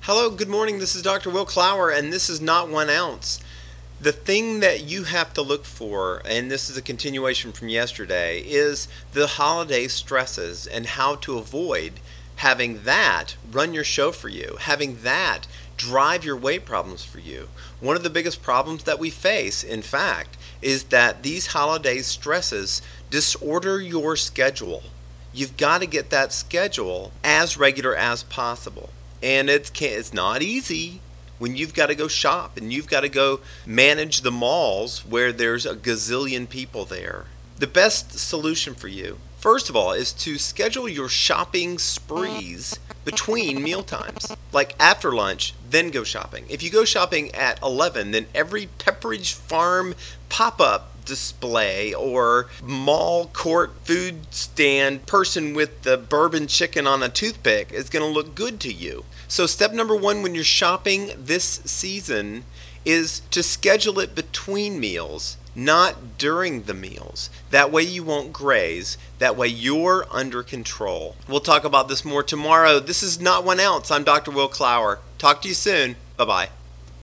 Hello, good morning. This is Dr. Will Clower, and this is Not 1 Ounce. The thing that you have to look for, and this is a continuation from yesterday, is the holiday stresses and how to avoid having that run your show for you, having that drive your weight problems for you. One of the biggest problems that we face, in fact, is that these holiday stresses disorder your schedule. You've got to get that schedule as regular as possible. And it's not easy when you've got to go shop and you've got to go manage the malls where there's a gazillion people there. The best solution for you, first of all, is to schedule your shopping sprees between meal times. Like after lunch, then go shopping. If you go shopping at 11, then every Pepperidge Farm pop-up display or mall court food stand person with the bourbon chicken on a toothpick is going to look good to you. So step number 1 when you're shopping this season is to schedule it between meals, not during the meals. That way you won't graze. That way you're under control. We'll talk about this more tomorrow. This is Not 1 Ounce. I'm Dr. Will Clower. Talk to you soon. Bye-bye.